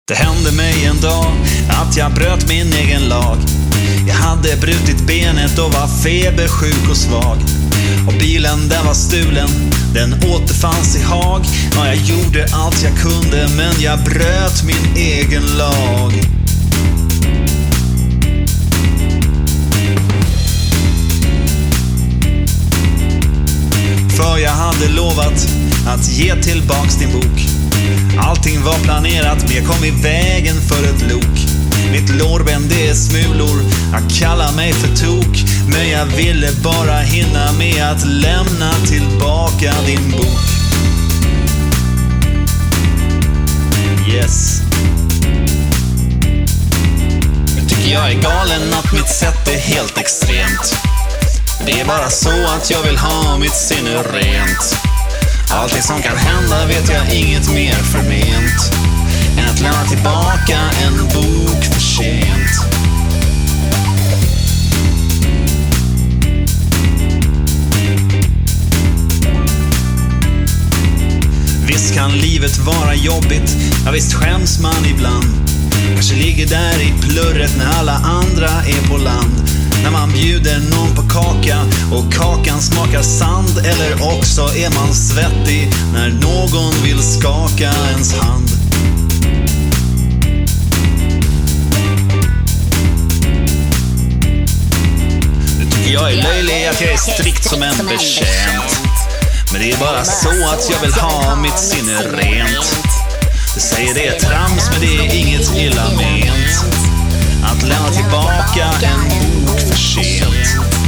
Det hände mig en dag att jag bröt min egen lag. Jag hade brutit benet och var febersjuk och svag. Och bilen den var stulen, den återfanns i Haag. Ja, jag gjorde allt jag kunde men jag bröt min egen lag. För jag hade lovat att ge tillbaks din bok. Allting var planerat men jag kom i vägen för ett lok. Mitt lårben det är smulor, jag kallar mig för tok. Men jag ville bara hinna med att lämna tillbaka din bok. Yes. Jag tycker jag är galen att mitt sätt är helt extremt. Det är bara så att jag vill ha mitt sinne rent. Allting som kan hända vet jag inget mer förment än att lämna tillbaka en bok för sent. Visst kan livet vara jobbigt, ja visst skäms man ibland. Kanske ligger där i plurret när alla andra är på land. När man bjuder någon på kaka och kakan smakar sand. Eller också är man svettig när någon vill skaka ens hand. Nu tycker jag är löjlig att jag är strikt som en betjänt. Men det är bara så att jag vill ha mitt sinne rent. Du säger det är trams men det är inget illa ment att lämna tillbaka en bok för sent.